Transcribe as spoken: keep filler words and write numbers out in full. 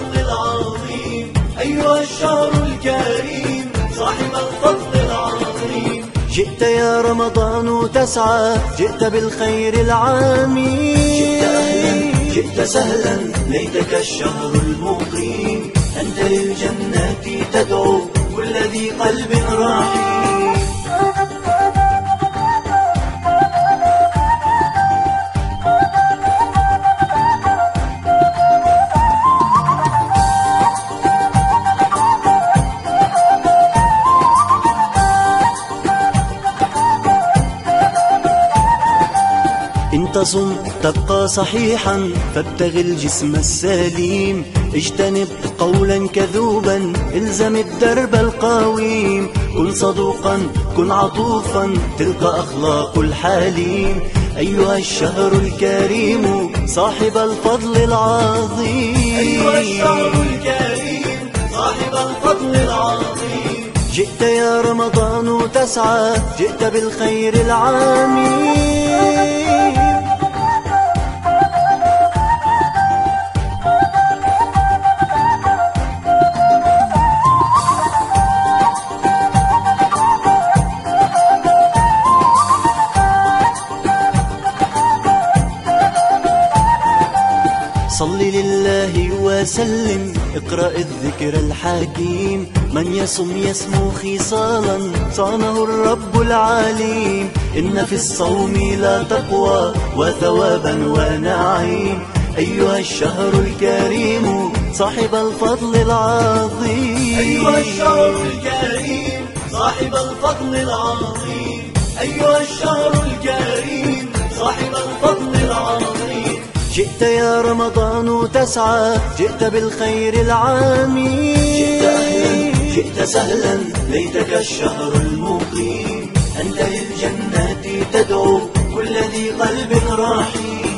الفضل العظيم، أيها الشهر الكريم صاحب الفضل العظيم. جئت يا رمضان تسعى، جئت بالخير العامين، جئت أهلا جئت سهلا ليتك الشهر المقيم، أنت للجنات تدعو كل ذي قلب رحيم. إن تصم تبقى صحيحا فابتغ الجسم السليم، اجتنب قولا كذوبا الزم الدرب القويم، كن صدوقا كن عطوفا تلك أخلاق الحليم، أيها الشهر الكريم صاحب الفضل العظيم. أيها الشهر الكريم صاحب الفضل العظيم. جئت يا رمضان تسعى، جئت بالخير العامين. صل لله وسلم، اقرأ الذكر الحكيم، من يصم يسمو خصالا صانه الرب العليم، إن في الصوم لا تقوى وثوابا ونعيم، أيها الشهر الكريم صاحب الفضل العظيم. أيها الشهر الكريم صاحب الفضل العظيم، أيها الشهر الكريم صاحب الفضل العظيم. جئت يا رمضان تسعى، جئت بالخير العامين، جئت أهلا جئت سهلا ليتك الشهر المقيم، أنت للجنات تدعو كل ذي قلب رحيم.